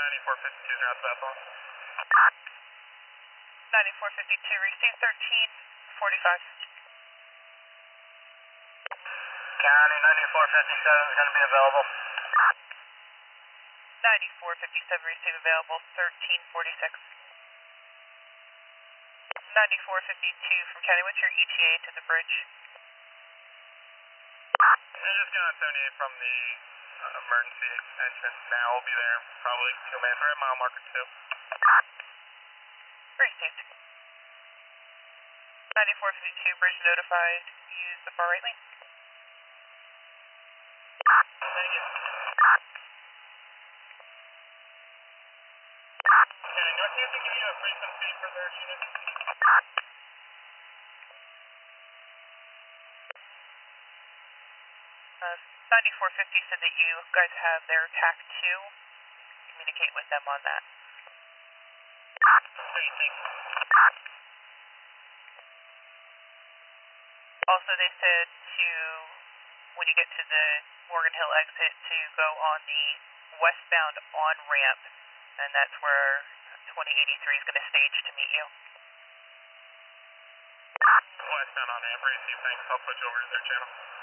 9452 route to that phone. 9452, receive 1345. County 9457 is going to be available. 9457, receive available 1346. 9452 from County, what's your ETA to the bridge? I'm just going on 78 from the emergency entrance now. We'll be there probably 2 minutes. We're at mile marker 2. Received. 9452, bridge notified. Use the far right lane. Thank you. Okay, Northampton, give you a free some speed for their unit. 9450 said that you guys have their TAC 2. Communicate with them on that. Great, thanks. Also, they said to, when you get to the Morgan Hill exit, to go on the westbound on-ramp, and that's where 2083 is going to stage to meet you. Westbound on ramp, receive, thanks. I'll switch over to their channel.